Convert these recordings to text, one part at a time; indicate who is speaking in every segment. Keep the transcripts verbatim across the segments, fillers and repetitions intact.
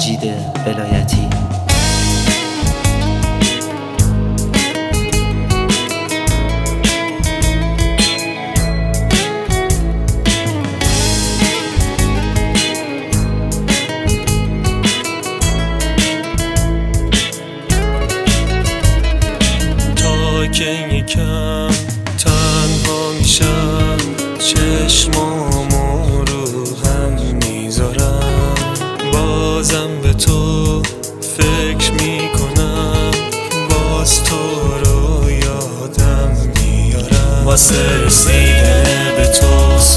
Speaker 1: مجید ولایتی.
Speaker 2: تا که یکم تنها میشم چشمامو رو هم میذارم، بازم به تو فکر میکنم، باز تو رو یادم میارم. واسه رسیدن به تو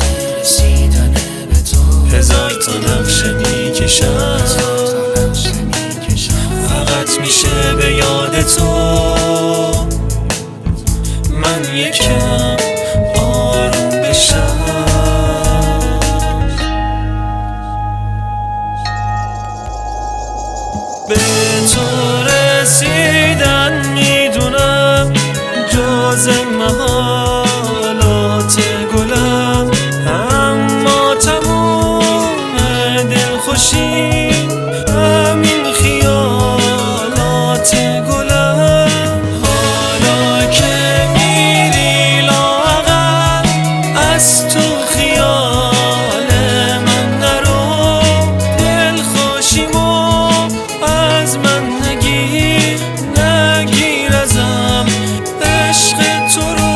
Speaker 2: هزار تا نقشه میکشم، فقط میشه به یاد تو من یکم آروم بشم. به تو رسیدن میدونم جز محالات گلم، اما تموم دلخوشی همین خیالات گلم. حالا که میری لااقل از تو خیال من نرو، دلخوشیمو از من نگیر، نگیر ازم عشق تو رو.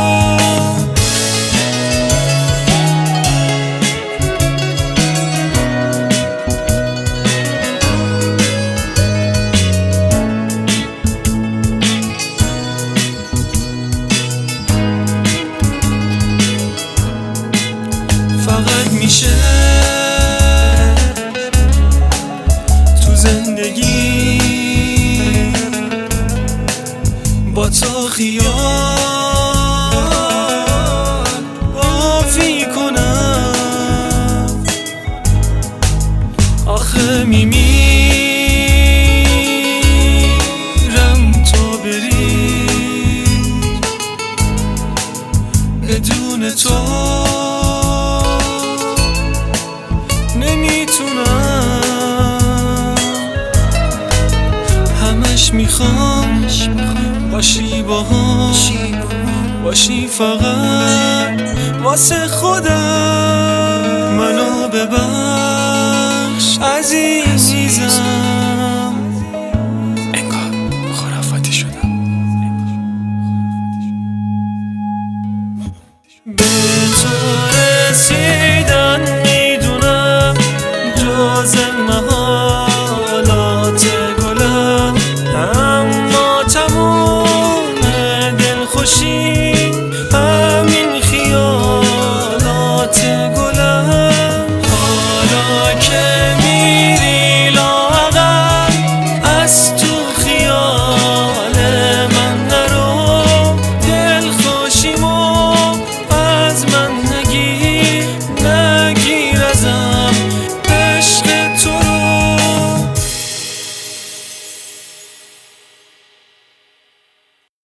Speaker 2: فقط میشه تو زندگی با تو خیال بافی کنم. آخه میمیرم تو بری، بدون تو نمیتونم. همش میخوام باشی باهام، باشی فقط واسه خودم.